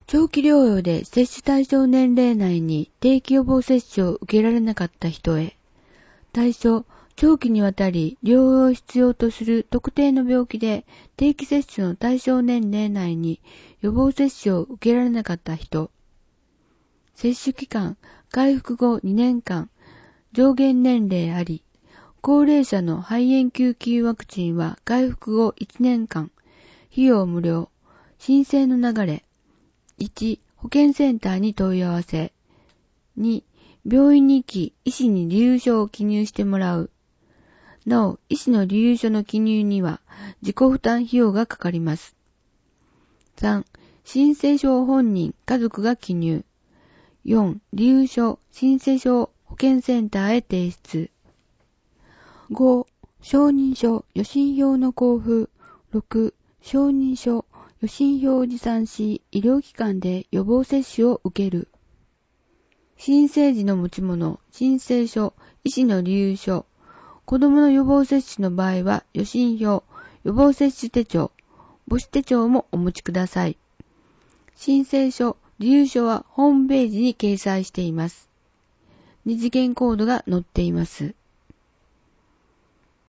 長期療養で接種対象年齢内に定期予防接種を受けられなかった人へ。対象、長期にわたり療養を必要とする特定の病気で定期接種の対象年齢内に予防接種を受けられなかった人。接種期間、回復後2年間、上限年齢あり。高齢者の肺炎球菌ワクチンは回復後1年間、費用無料。申請の流れ。1、保健センターに問い合わせ。2、病院に行き、医師に理由書を記入してもらう。なお、医師の理由書の記入には自己負担費用がかかります。3、申請書を本人、家族が記入。4、理由書、申請書を保健センターへ提出。5、承認書、予診票の交付。6、承認書、予診票を持参し、医療機関で予防接種を受ける。申請時の持ち物、申請書、医師の理由書。子供の予防接種の場合は、予診票、予防接種手帳、母子手帳もお持ちください。申請書、理由書はホームページに掲載しています。二次元コードが載っています。